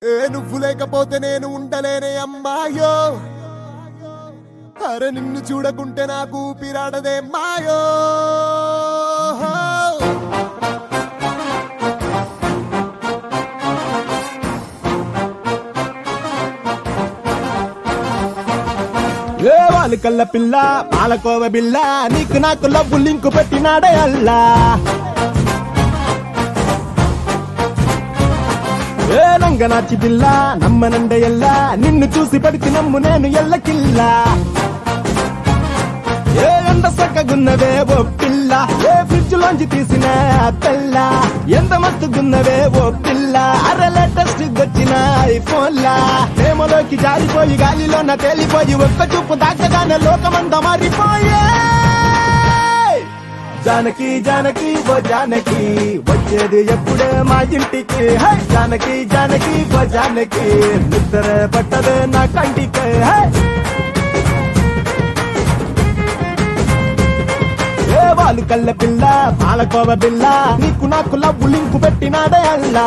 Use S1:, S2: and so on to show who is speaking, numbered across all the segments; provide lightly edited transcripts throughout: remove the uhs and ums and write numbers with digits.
S1: నువ్వు లేకపోతే నేను ఉండలేనే అమ్మాయో. అరే నిన్ను చూడకుంటే నాకు ఊపిరాడదే మాయో. ఏ వాళ్ళు కల్ల పిల్ల పాలకోవ బిల్ల నీకు నాకు లవ్వు లింకు పెట్టినాడే అల్లా. ఏ రంగనాచి పిల్ల నమ్మనండే ఎల్లా నిన్ను చూసి పడితే నమ్ము నేను ఎల్లకిల్లా. ఏ ఎంత సక్కగున్నవే ఓ పిల్ల ఏ ఫ్రిడ్జ్ లోంచి తీసిన పిల్ల ఎంత మస్తుగున్నవే ఓ పిల్ల అరే లేటెస్ట్ వచ్చిన ఐఫోన్ లా ప్రేమలోకి జారిపోయి గాలిలోన తేలిపోయి ఒక్క చూపు దాకగానే లోకమంతా మారిపోయే. జానకి జానకి ఓ జానకి వచ్చేది ఎప్పుడే మా ఇంటికి. జానకి జానకి ఓ జానకి నిద్ర పట్టదే నా కంటికి. ఏ వాళ్ళు కల్ల పిల్ల పాలకోవ బిల్ల నీకు నాకు లవ్వు లింకు పెట్టినాడే అల్లా.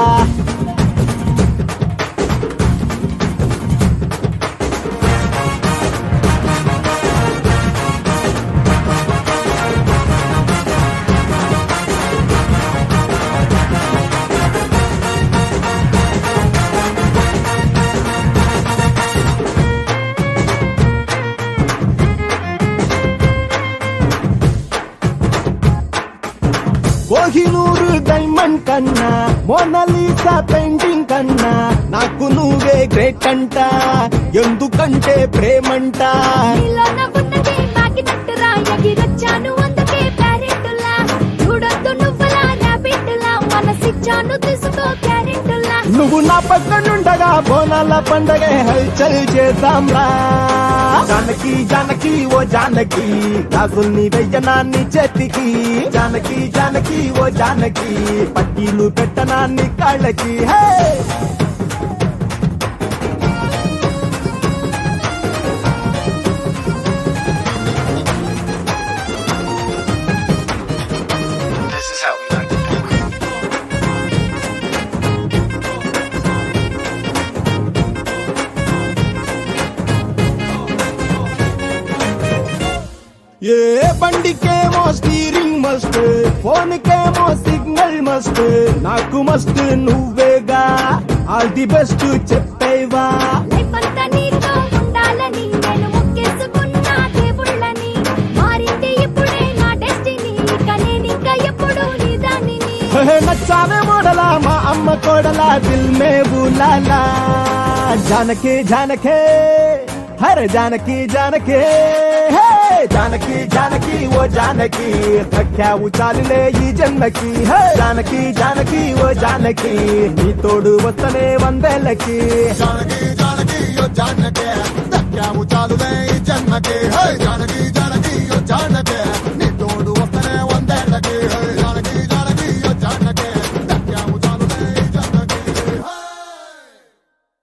S1: కోహినూరు డైమండ్ కన్నా మోనాలిసా పెయింటింగ్ కన్నా నాకు నువ్వే గ్రేట్ అంట. ఎందుకంటే ప్రేమంట. నువ్వు నా పక్కనుండగా బోనాల పండగ హల్చల్ చేద్దాం రా. జానకి జానకి ఓ జానకి రాజుల్ని వెయ్యనాన్ని చేతికి. జానకి జానకి ఓ జానకి పట్టీలు పెట్టనాన్ని కాళ్ళకి. హే ఏ బండికేమో స్టీరింగ్ మస్ట్ ఫోన్ కేమో సిగ్నల్ మస్ట్ నాకు మస్ట్ నువ్వేగా ఆల్ ది బెస్ట్ చెప్పేవా. నచ్చావే మోడలా మా అమ్మ కోడలా దిల్ మే బులాలా. జానకి జానకే హరే జానకి జానకే. జానకి జానకి ఓ జానకి దక్కావు చాలులే ఈ జన్మకి. జానకి జానకి ఓ జానకి నీ తోడు వస్తనే వందేళ్ళకి. జానకి జానకి ఓ జానకి దక్కావు చాలులే ఈ జన్మకి.